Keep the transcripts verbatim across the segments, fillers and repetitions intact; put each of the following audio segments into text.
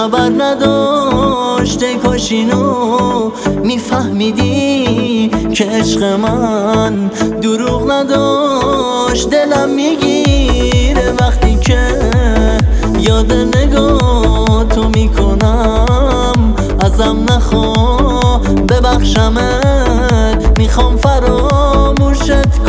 خبر نداشت ای کاش اینو میفهمیدی که عشق من دروغ نداشت. دلم میگیره وقتی که یاد نگاه تو میکنم، ازم نخوا ببخشمت، میخوام فراموشت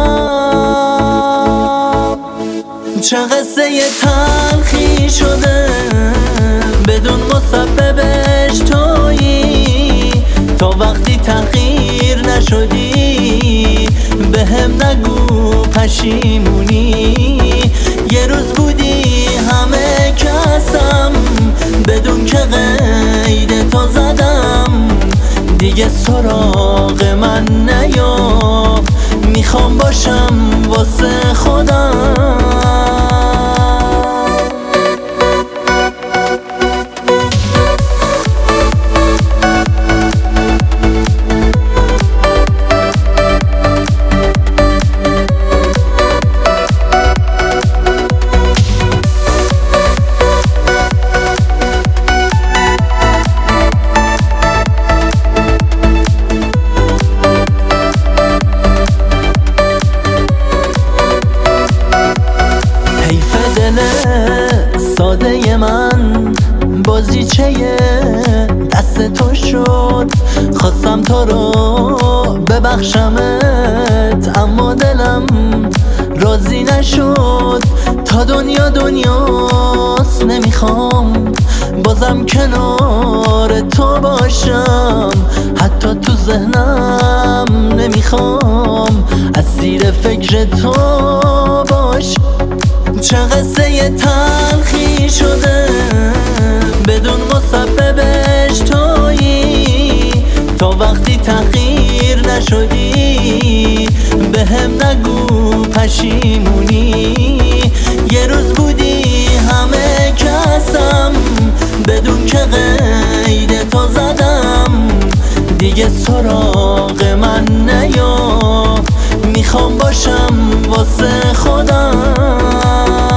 کنم. چه قصه تلخی شده بدون مسببش تویی، تا وقتی تغییر نشدی به هم نگو پشیمونی. یه روز بودی همه کسم بدون که قید تو زدم، دیگه سراغ من نیا، میخوام باشم واسه خودم. ساده من بازیچه دست تو شد، خواستم تو رو ببخشمت اما دلم راضی نشد. تا دنیا دنیاست نمیخوام بازم کنار تو باشم، حتی تو ذهنم نمیخوام اسیر فکر تو باش. چه قصه تلخی شده بدون مسببش تویی، تا وقتی تغییر نشدی به هم نگو پشیمونی. یه روز بودی همه کسم بدون که قید تو زدم، دیگه سراغ من نیا، میخوام باشم واسه خودم.